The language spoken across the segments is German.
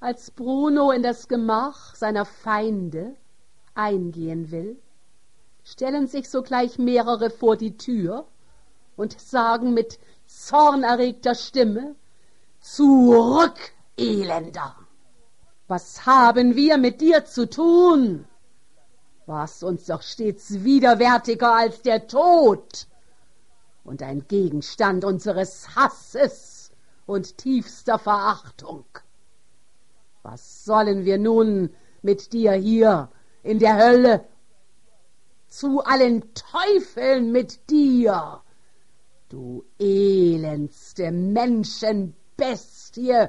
Als Bruno in das Gemach seiner Feinde eingehen will, stellen sich sogleich mehrere vor die Tür und sagen mit zornerregter Stimme: »Zurück, Elender! Was haben wir mit dir zu tun? Warst uns doch stets widerwärtiger als der Tod und ein Gegenstand unseres Hasses und tiefster Verachtung. Was sollen wir nun mit dir hier in der Hölle? Zu allen Teufeln mit dir, du elendste Menschenbestie«,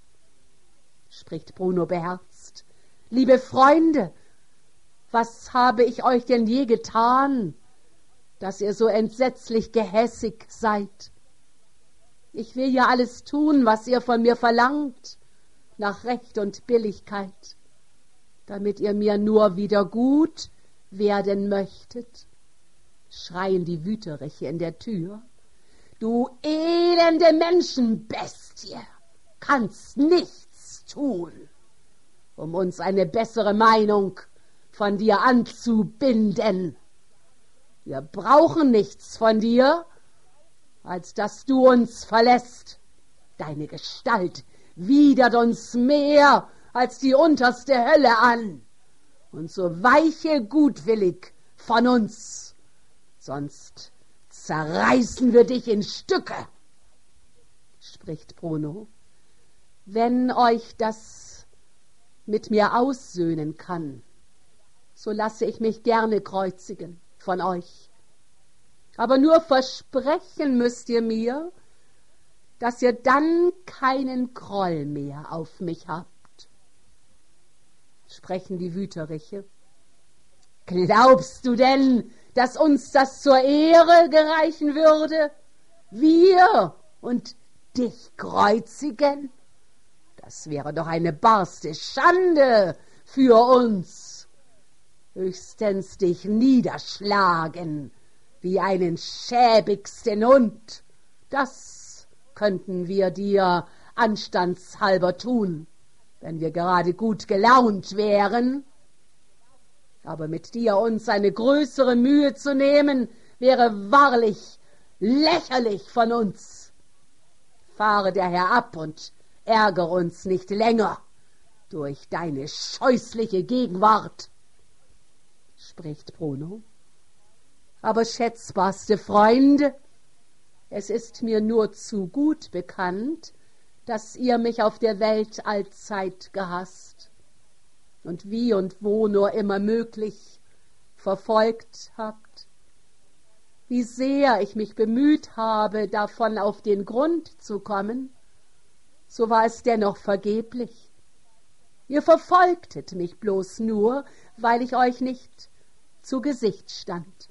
spricht Bruno beherzt. »Liebe Freunde, was habe ich euch denn je getan, dass ihr so entsetzlich gehässig seid? Ich will ja alles tun, was ihr von mir verlangt, nach Recht und Billigkeit, damit ihr mir nur wieder gut werden möchtet«, schreien die Wüteriche in der Tür. »Du elende Menschenbestie, kannst nichts tun, um uns eine bessere Meinung von dir anzubinden. Wir brauchen nichts von dir, als dass du uns verlässt. Deine Gestalt widert uns mehr als die unterste Hölle an. Und so weiche gutwillig von uns, sonst zerreißen wir dich in Stücke«, spricht Bruno. »Wenn euch das mit mir aussöhnen kann, so lasse ich mich gerne kreuzigen von euch. Aber nur versprechen müsst ihr mir, dass ihr dann keinen Groll mehr auf mich habt«, sprechen die Wüteriche. »Glaubst du denn, dass uns das zur Ehre gereichen würde, wir und dich kreuzigen? Das wäre doch eine barste Schande für uns. Höchstens dich niederschlagen wie einen schäbigsten Hund. Das könnten wir dir anstandshalber tun, wenn wir gerade gut gelaunt wären. Aber mit dir uns eine größere Mühe zu nehmen, wäre wahrlich lächerlich von uns. Fahre daher ab und ärgere uns nicht länger durch deine scheußliche Gegenwart«, spricht Bruno. »Aber schätzbarste Freunde, es ist mir nur zu gut bekannt, dass ihr mich auf der Welt allzeit gehasst und wie und wo nur immer möglich verfolgt habt. Wie sehr ich mich bemüht habe, davon auf den Grund zu kommen, so war es dennoch vergeblich. Ihr verfolgtet mich bloß nur, weil ich euch nicht zu Gesicht stand.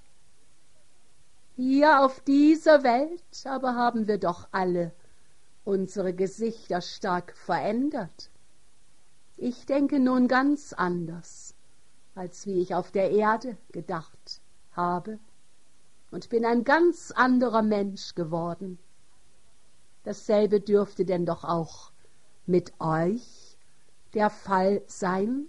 Hier auf dieser Welt aber haben wir doch alle unsere Gesichter stark verändert. Ich denke nun ganz anders, als wie ich auf der Erde gedacht habe, und bin ein ganz anderer Mensch geworden. Dasselbe dürfte denn doch auch mit euch der Fall sein?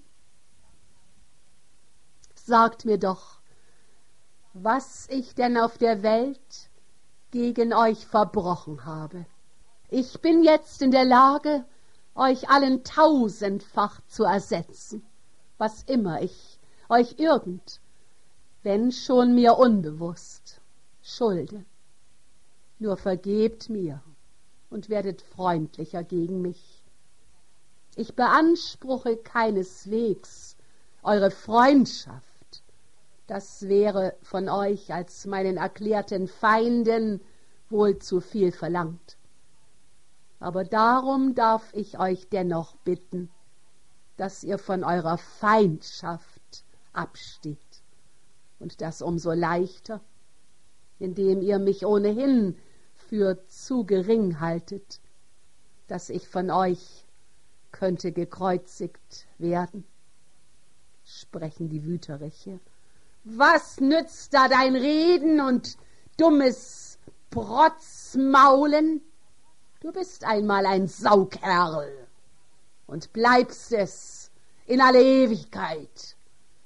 Sagt mir doch, was ich denn auf der Welt gegen euch verbrochen habe. Ich bin jetzt in der Lage, euch allen tausendfach zu ersetzen, was immer ich euch wenn schon mir unbewusst, schulde. Nur vergebt mir und werdet freundlicher gegen mich. Ich beanspruche keineswegs eure Freundschaft. Das wäre von euch als meinen erklärten Feinden wohl zu viel verlangt. Aber darum darf ich euch dennoch bitten, dass ihr von eurer Feindschaft absteht, und das umso leichter, indem ihr mich ohnehin für zu gering haltet, dass ich von euch könnte gekreuzigt werden, sprechen die Wüteriche. Was nützt da dein Reden und dummes Protzmaulen? Du bist einmal ein Saukerl. und bleibst es in alle Ewigkeit.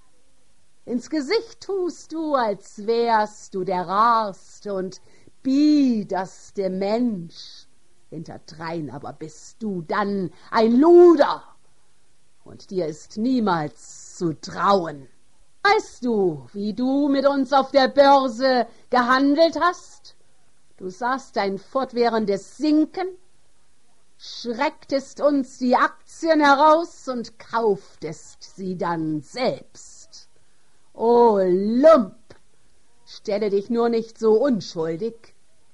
Ins Gesicht tust du, als wärst du der rarste und biederste Mensch. Hinterdrein aber bist du dann ein Luder, und dir ist niemals zu trauen. Weißt du, wie du mit uns auf der Börse gehandelt hast? Du sahst dein fortwährendes Sinken, schrecktest uns die Aktien heraus und kauftest sie dann selbst. O Lump, stelle dich nur nicht so unschuldig.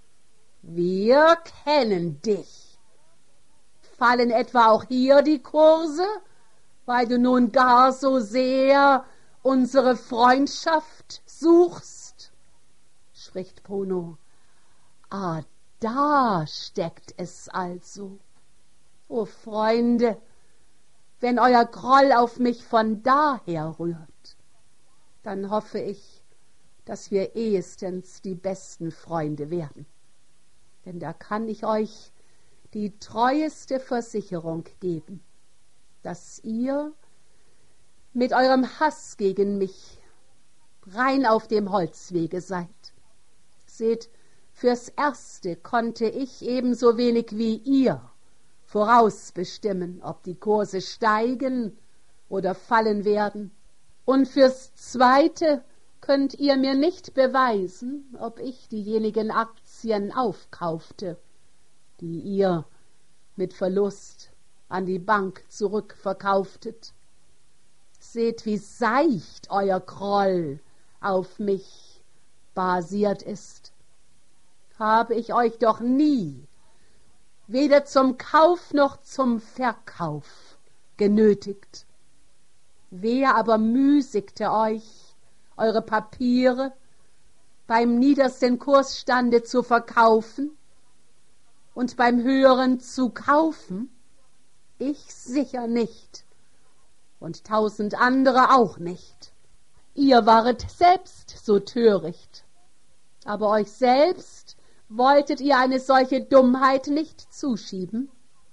Wir kennen dich. Fallen etwa auch hier die Kurse, weil du nun gar so sehr unsere Freundschaft suchst? Spricht Bruno. Ah, da steckt es also. O Freunde, wenn euer Groll auf mich von daher rührt, dann hoffe ich, dass wir ehestens die besten Freunde werden. Denn da kann ich euch die treueste Versicherung geben, dass ihr mit eurem Hass gegen mich rein auf dem Holzwege seid. Seht, fürs Erste konnte ich ebenso wenig wie ihr vorausbestimmen, ob die Kurse steigen oder fallen werden. Und fürs Zweite könnt ihr mir nicht beweisen, ob ich diejenigen Aktien aufkaufte, die ihr mit Verlust an die Bank zurückverkauftet. Seht, wie seicht euer Groll auf mich basiert ist. Habe ich euch doch nie, weder zum Kauf noch zum Verkauf genötigt. Wer aber müßigte euch, eure Papiere beim niedersten Kursstande zu verkaufen und beim höheren zu kaufen? Ich sicher nicht und 1000 andere auch nicht. Ihr waret selbst so töricht, aber euch selbst wolltet ihr eine solche Dummheit nicht zuschieben?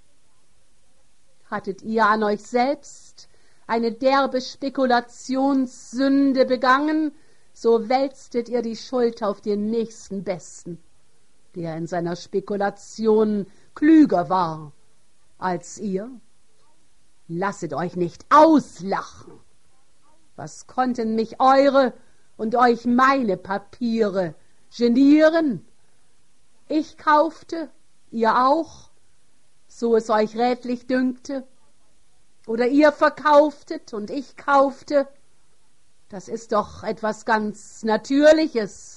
Hattet ihr an euch selbst eine derbe Spekulationssünde begangen, so wälztet ihr die Schuld auf den nächsten Besten, der in seiner Spekulation klüger war als ihr. Lasset euch nicht auslachen. Was konnten mich eure und euch meine Papiere genieren? Ich kaufte, ihr auch, so es euch rätlich dünkte, oder ihr verkauftet und ich kaufte. Das ist doch etwas ganz Natürliches.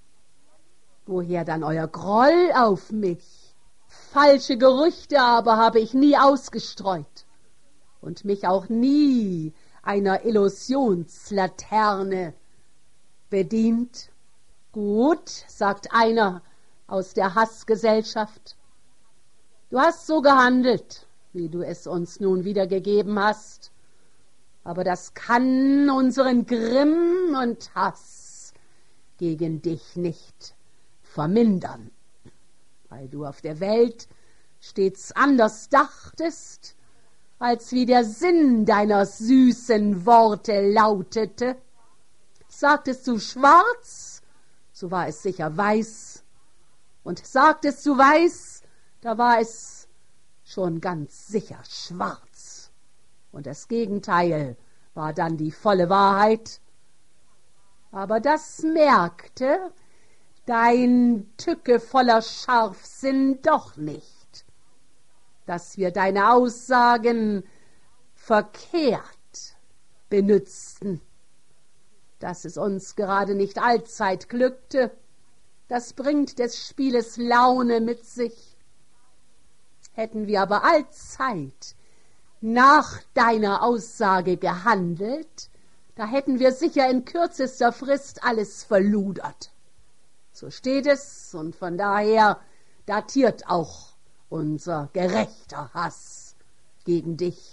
Woher dann euer Groll auf mich? Falsche Gerüchte aber habe ich nie ausgestreut und mich auch nie einer Illusionslaterne bedient. Gut, sagt einer aus der Hassgesellschaft, du hast so gehandelt, wie du es uns nun wiedergegeben hast, aber das kann unseren Grimm und Hass gegen dich nicht vermindern, weil du auf der Welt stets anders dachtest, als wie der Sinn deiner süßen Worte lautete. Sagtest du schwarz, so war es sicher weiß, und sagtest du weiß, da war es schon ganz sicher schwarz. Und das Gegenteil war dann die volle Wahrheit. Aber das merkte dein tückevoller Scharfsinn doch nicht, dass wir deine Aussagen verkehrt benützten, dass es uns gerade nicht allzeit glückte. Das bringt des Spieles Laune mit sich. Hätten wir aber allzeit nach deiner Aussage gehandelt, da hätten wir sicher in kürzester Frist alles verludert. So steht es, und von daher datiert auch unser gerechter Hass gegen dich.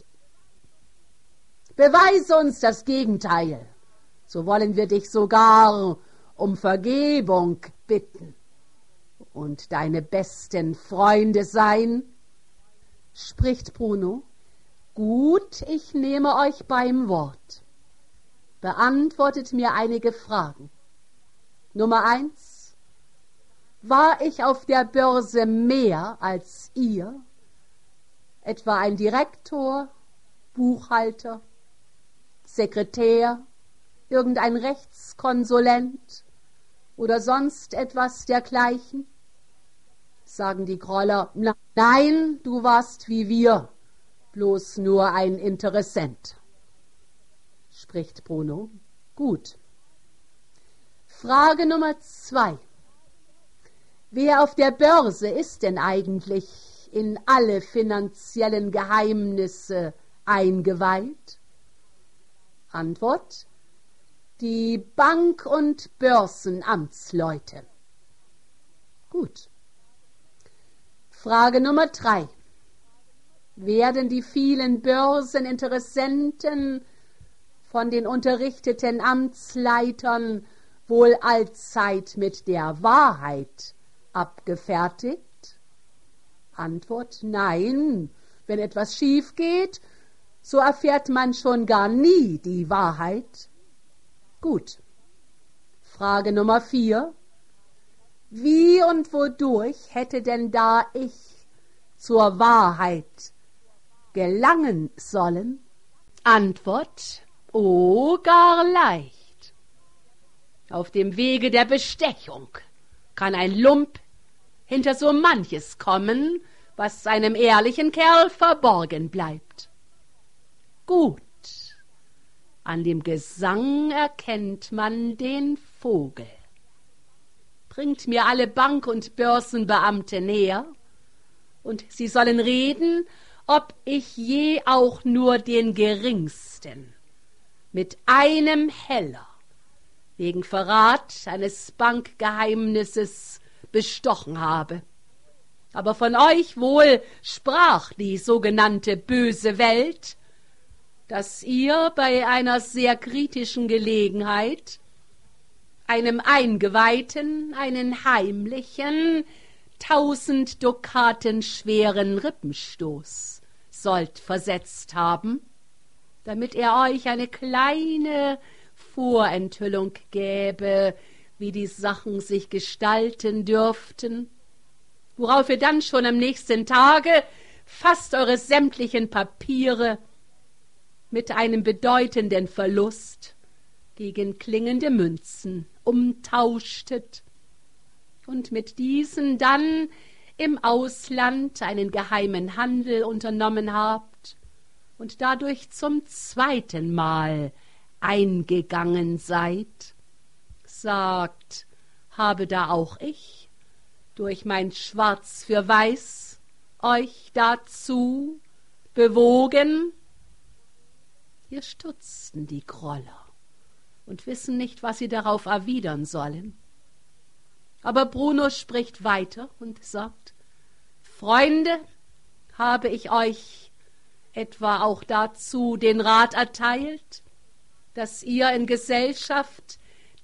Beweise uns das Gegenteil, so wollen wir dich sogar um Vergebung bitten und deine besten Freunde sein. Spricht Bruno, Gut, ich nehme euch beim Wort. Beantwortet mir einige Fragen. Nummer 1. War ich auf der Börse mehr als ihr? Etwa ein Direktor, Buchhalter, Sekretär, irgendein Rechtskonsulent oder sonst etwas dergleichen? Sagen die Groller, nein, du warst wie wir, bloß nur ein Interessent. Spricht Bruno. Gut. Frage Nummer 2. Wer auf der Börse ist denn eigentlich in alle finanziellen Geheimnisse eingeweiht? Antwort: die Bank- und Börsenamtsleute. Gut. Frage Nummer 3. Werden die vielen Börseninteressenten von den unterrichteten Amtsleitern wohl allzeit mit der Wahrheit abgefertigt? Antwort: nein. Wenn etwas schief geht, so erfährt man schon gar nie die Wahrheit. Gut. Frage Nummer 4. Wie und wodurch hätte denn da ich zur Wahrheit gelangen sollen? Antwort: oh, gar leicht. Auf dem Wege der Bestechung kann ein Lump hinter so manches kommen, was einem ehrlichen Kerl verborgen bleibt. Gut, an dem Gesang erkennt man den Vogel. Bringt mir alle Bank- und Börsenbeamte näher, und sie sollen reden, ob ich je auch nur den geringsten mit einem Heller wegen Verrat eines Bankgeheimnisses bestochen habe. Aber von euch wohl sprach die sogenannte böse Welt, dass ihr bei einer sehr kritischen Gelegenheit einem Eingeweihten einen heimlichen, 1000 Dukaten schweren Rippenstoß sollt versetzt haben, damit er euch eine kleine Vorenthüllung gäbe, wie die Sachen sich gestalten dürften, worauf ihr dann schon am nächsten Tage fast eure sämtlichen Papiere mit einem bedeutenden Verlust gegen klingende Münzen umtauschtet und mit diesen dann im Ausland einen geheimen Handel unternommen habt und dadurch zum 2. Mal eingegangen seid. Sagt, habe da auch ich durch mein Schwarz für Weiß euch dazu bewogen? Hier stutzten die Groller und wissen nicht, was sie darauf erwidern sollen. Aber Bruno spricht weiter und sagt: Freunde, habe ich euch etwa auch dazu den Rat erteilt, dass ihr in Gesellschaft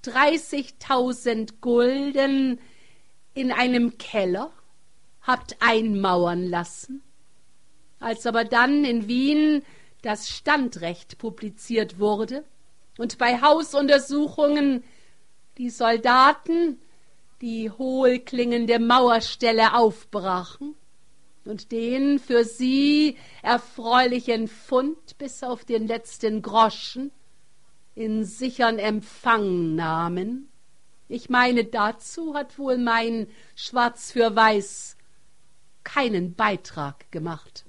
30.000 Gulden in einem Keller habt einmauern lassen? Als aber dann in Wien das Standrecht publiziert wurde und bei Hausuntersuchungen die Soldaten die hohlklingende Mauerstelle aufbrachen und den für sie erfreulichen Fund bis auf den letzten Groschen in sichern Empfang nahmen. Ich meine, dazu hat wohl mein Schwarz für Weiß keinen Beitrag gemacht.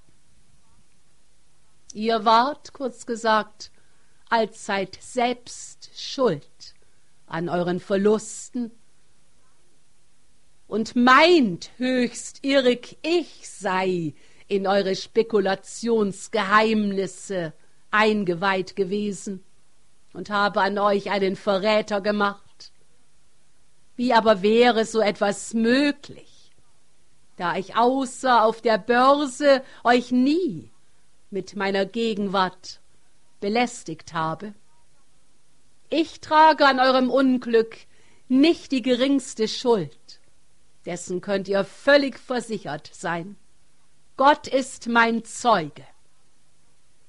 Ihr wart, kurz gesagt, allzeit selbst schuld an euren Verlusten und meint höchst irrig, ich sei in eure Spekulationsgeheimnisse eingeweiht gewesen und habe an euch einen Verräter gemacht. Wie aber wäre so etwas möglich, da ich außer auf der Börse euch nie mit meiner Gegenwart belästigt habe? Ich trage an eurem Unglück nicht die geringste Schuld, dessen könnt ihr völlig versichert sein. Gott ist mein Zeuge.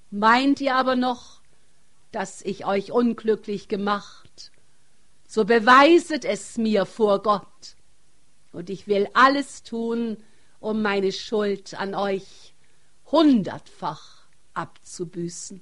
Meint ihr aber noch, dass ich euch unglücklich gemacht, so beweiset es mir vor Gott, und ich will alles tun, um meine Schuld an euch 100-fach abzubüßen.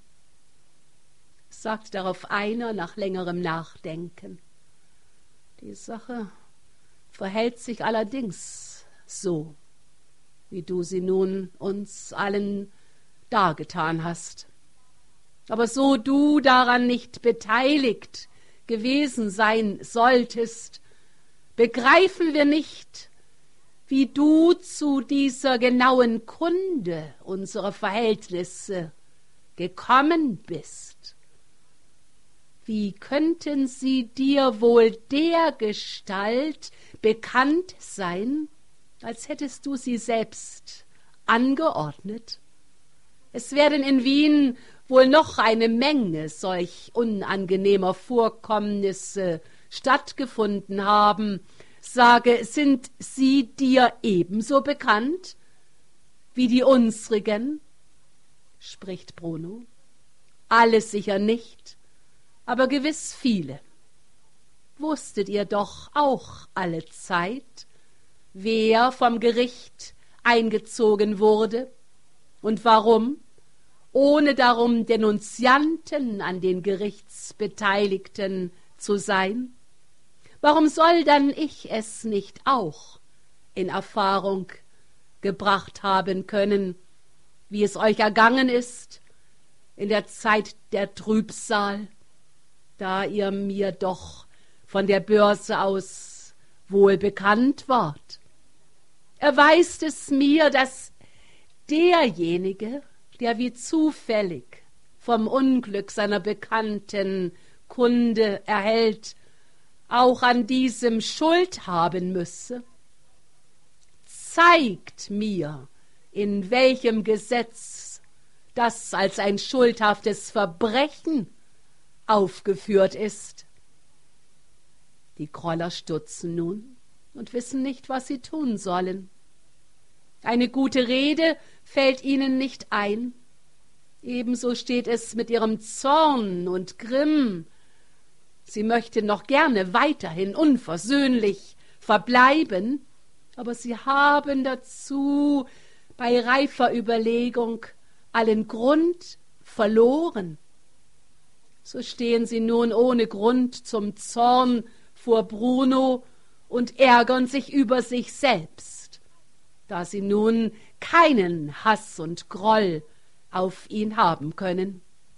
Sagt darauf einer nach längerem Nachdenken: Die Sache verhält sich allerdings so, wie du sie nun uns allen dargetan hast. Aber so du daran nicht beteiligt gewesen sein solltest, begreifen wir nicht, wie du zu dieser genauen Kunde unserer Verhältnisse gekommen bist. Wie könnten sie dir wohl dergestalt bekannt sein, als hättest du sie selbst angeordnet? Es werden in Wien wohl noch eine Menge solch unangenehmer Vorkommnisse stattgefunden haben. Sage, sind sie dir ebenso bekannt wie die unsrigen? Spricht Bruno. Alle sicher nicht, aber gewiss viele. Wusstet ihr doch auch alle Zeit, wer vom Gericht eingezogen wurde und warum, ohne darum Denunzianten an den Gerichtsbeteiligten zu sein? Warum soll dann ich es nicht auch in Erfahrung gebracht haben können, wie es euch ergangen ist in der Zeit der Trübsal, da ihr mir doch von der Börse aus wohl bekannt wart? Erweist es mir, dass derjenige, der wie zufällig vom Unglück seiner Bekannten Kunde erhält, auch an diesem Schuld haben müsse? Zeigt mir, in welchem Gesetz das als ein schuldhaftes Verbrechen aufgeführt ist. Die Groller stutzen nun und wissen nicht, was sie tun sollen. Eine gute Rede fällt ihnen nicht ein. Ebenso steht es mit ihrem Zorn und Grimm. Sie möchten noch gerne weiterhin unversöhnlich verbleiben, aber sie haben dazu bei reifer Überlegung allen Grund verloren. So stehen sie nun ohne Grund zum Zorn vor Bruno und ärgern sich über sich selbst, da sie nun keinen Hass und Groll auf ihn haben können.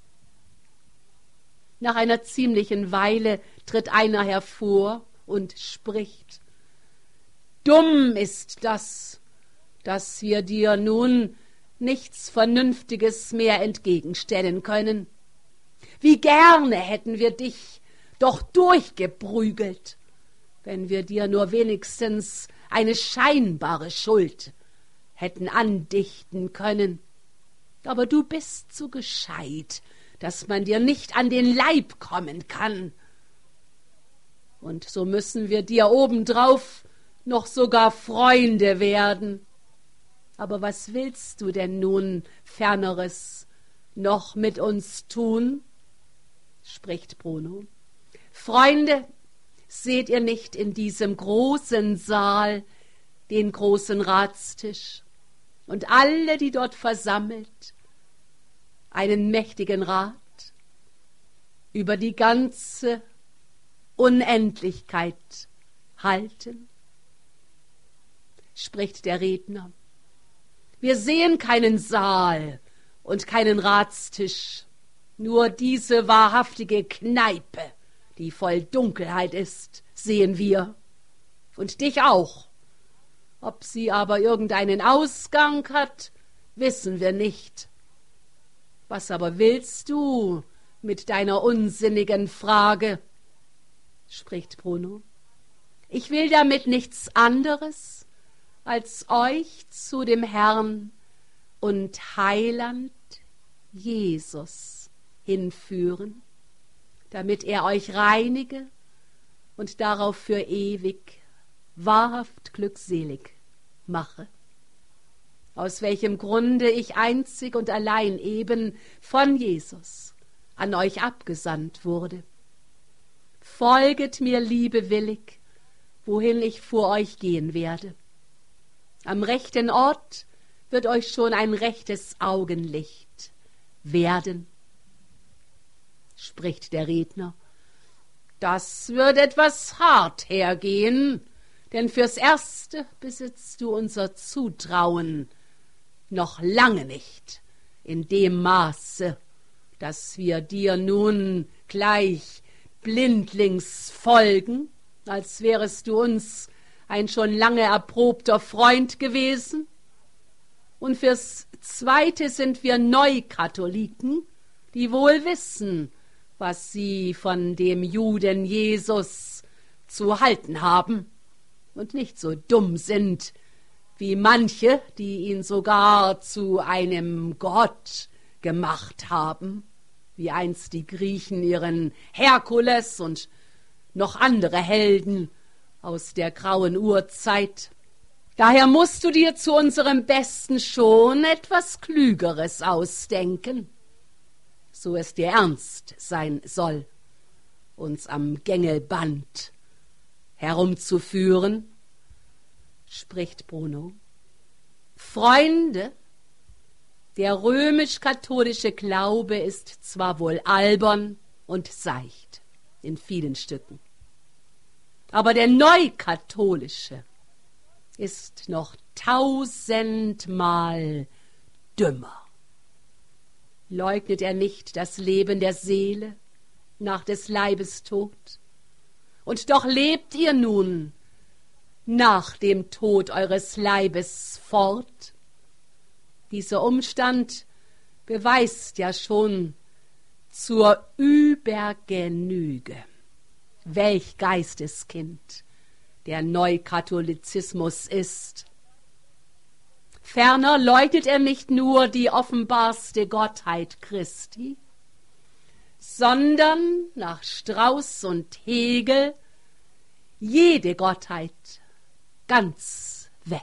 Nach einer ziemlichen Weile tritt einer hervor und spricht: Dumm ist das, dass wir dir nun nichts Vernünftiges mehr entgegenstellen können. Wie gerne hätten wir dich doch durchgeprügelt, wenn wir dir nur wenigstens eine scheinbare Schuld hätten andichten können. Aber du bist so gescheit, dass man dir nicht an den Leib kommen kann. Und so müssen wir dir obendrauf noch sogar Freunde werden. Aber was willst du denn nun Ferneres noch mit uns tun? Spricht Bruno. Freunde, seht ihr nicht in diesem großen Saal den großen Ratstisch und alle, die dort versammelt, einen mächtigen Rat über die ganze Unendlichkeit halten? Spricht der Redner. Wir sehen keinen Saal und keinen Ratstisch, nur diese wahrhaftige Kneipe, die voll Dunkelheit ist, sehen wir. Und dich auch. Ob sie aber irgendeinen Ausgang hat, wissen wir nicht. Was aber willst du mit deiner unsinnigen Frage? Spricht Bruno. Ich will damit nichts anderes, als euch zu dem Herrn und Heiland Jesus hinführen, damit er euch reinige und darauf für ewig wahrhaft glückselig mache. aus welchem Grunde ich einzig und allein eben von Jesus an euch abgesandt wurde. Folget mir liebewillig, wohin ich vor euch gehen werde. Am rechten Ort wird euch schon ein rechtes Augenlicht werden, spricht der Redner. Das wird etwas hart hergehen, denn fürs Erste besitzt du unser Zutrauen noch lange nicht in dem Maße, dass wir dir nun gleich blindlings folgen, als wärest du uns ein schon lange erprobter Freund gewesen. Und fürs Zweite sind wir Neukatholiken, die wohl wissen, was sie von dem Juden Jesus zu halten haben und nicht so dumm sind wie manche, die ihn sogar zu einem Gott gemacht haben, wie einst die Griechen ihren Herkules und noch andere Helden aus der grauen Urzeit. Daher musst du dir zu unserem Besten schon etwas Klügeres ausdenken, so es dir ernst sein soll, uns am Gängelband herumzuführen, spricht Bruno. Freunde, der römisch-katholische Glaube ist zwar wohl albern und seicht in vielen Stücken, aber der neukatholische ist noch 1000-mal dümmer. Leugnet er nicht das Leben der Seele nach des Leibes Tod? Und doch lebt ihr nun nach dem Tod eures Leibes fort? Dieser Umstand beweist ja schon zur Übergenüge, welch Geisteskind der Neukatholizismus ist. Ferner leugnet er nicht nur die offenbarste Gottheit Christi, sondern nach Strauß und Hegel jede Gottheit ganz weg.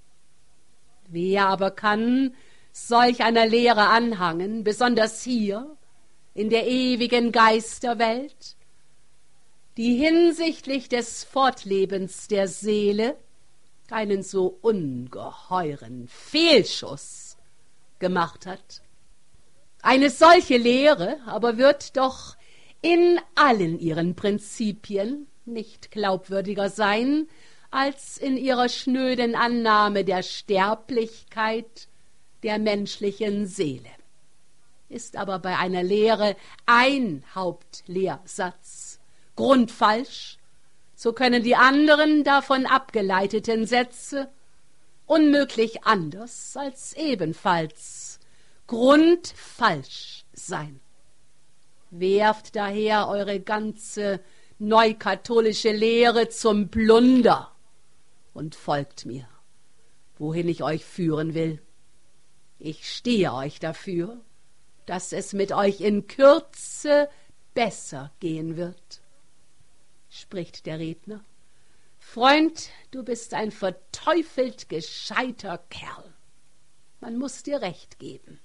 Wer aber kann solch einer Lehre anhangen, besonders hier in der ewigen Geisterwelt, die hinsichtlich des Fortlebens der Seele einen so ungeheuren Fehlschuss gemacht hat? Eine solche Lehre aber wird doch in allen ihren Prinzipien nicht glaubwürdiger sein, als in ihrer schnöden Annahme der Sterblichkeit der menschlichen Seele. Ist aber bei einer Lehre ein Hauptlehrsatz grundfalsch, so können die anderen davon abgeleiteten Sätze unmöglich anders als ebenfalls grundfalsch sein. Werft daher eure ganze neukatholische Lehre zum Plunder und folgt mir, wohin ich euch führen will. Ich stehe euch dafür, dass es mit euch in Kürze besser gehen wird, spricht der Redner. Freund, du bist ein verteufelt gescheiter Kerl. Man muss dir recht geben.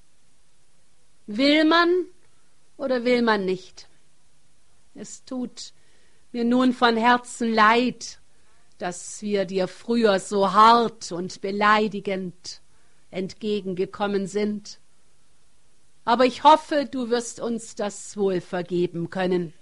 Will man oder will man nicht? Es tut mir nun von Herzen leid, dass wir dir früher so hart und beleidigend entgegengekommen sind. Aber ich hoffe, du wirst uns das wohl vergeben können.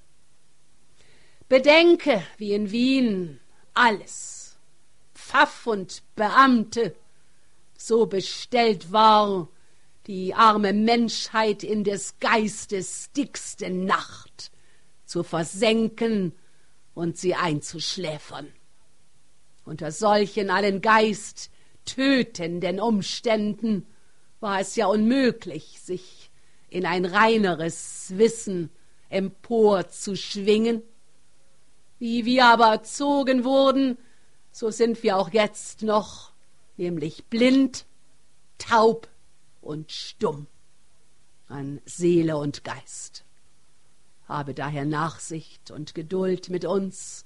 Bedenke, wie in Wien alles, Pfaff und Beamte, so bestellt war, die arme Menschheit in des Geistes dickste Nacht zu versenken und sie einzuschläfern. Unter solchen allen Geist tötenden Umständen war es ja unmöglich, sich in ein reineres Wissen emporzuschwingen. Wie wir aber erzogen wurden, so sind wir auch jetzt noch, nämlich blind, taub und stumm an Seele und Geist. Habe daher Nachsicht und Geduld mit uns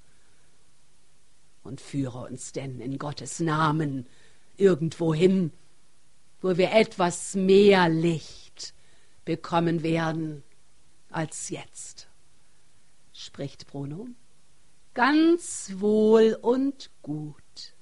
und führe uns denn in Gottes Namen irgendwohin, wo wir etwas mehr Licht bekommen werden als jetzt, spricht Bruno. Ganz wohl und gut,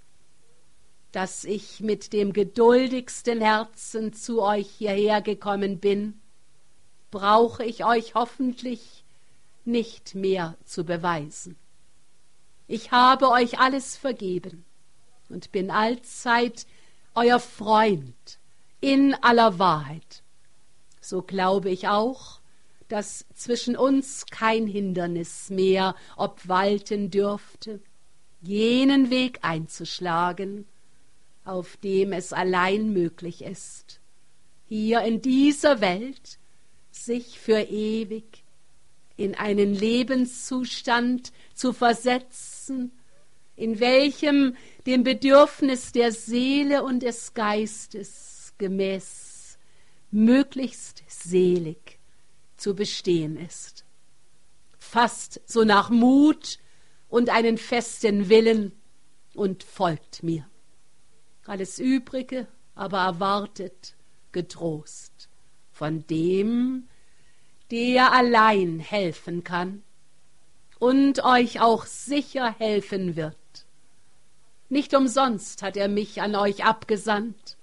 dass ich mit dem geduldigsten Herzen zu euch hierher gekommen bin, brauche ich euch hoffentlich nicht mehr zu beweisen. Ich habe euch alles vergeben und bin allzeit euer Freund in aller Wahrheit. So glaube ich auch, dass zwischen uns kein Hindernis mehr obwalten dürfte, jenen Weg einzuschlagen, auf dem es allein möglich ist, hier in dieser Welt sich für ewig in einen Lebenszustand zu versetzen, in welchem dem Bedürfnis der Seele und des Geistes gemäß möglichst selig zu bestehen ist. Fasst so nach Mut und einen festen Willen und folgt mir. Alles Übrige aber erwartet getrost von dem, der allein helfen kann und euch auch sicher helfen wird. Nicht umsonst hat er mich an euch abgesandt.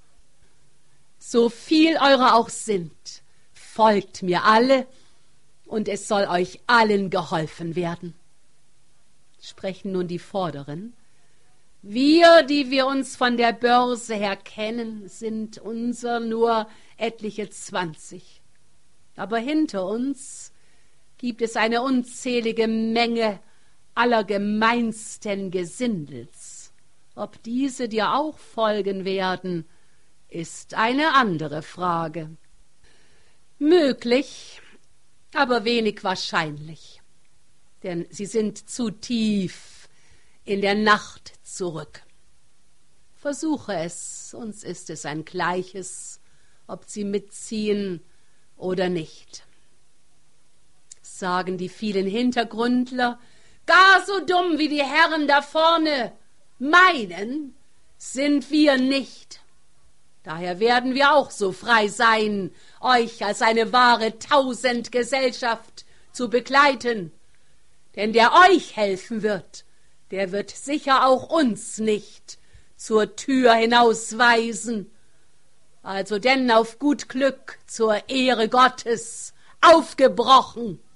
So viel eure auch sind, folgt mir alle, und es soll euch allen geholfen werden. Sprechen nun die Vorderen. Wir, die wir uns von der Börse her kennen, sind unser nur etliche 20. Aber hinter uns gibt es eine unzählige Menge allergemeinsten Gesindels. Ob diese dir auch folgen werden, ist eine andere Frage. Möglich, aber wenig wahrscheinlich, denn sie sind zu tief in der Nacht zurück. Versuche es, uns ist es ein Gleiches, ob sie mitziehen oder nicht. Sagen die vielen Hintergrundler, gar so dumm wie die Herren da vorne meinen, sind wir nicht. Daher werden wir auch so frei sein, euch als eine wahre Tausendgesellschaft zu begleiten. Denn der euch helfen wird, der wird sicher auch uns nicht zur Tür hinausweisen. Also denn auf gut Glück zur Ehre Gottes aufgebrochen.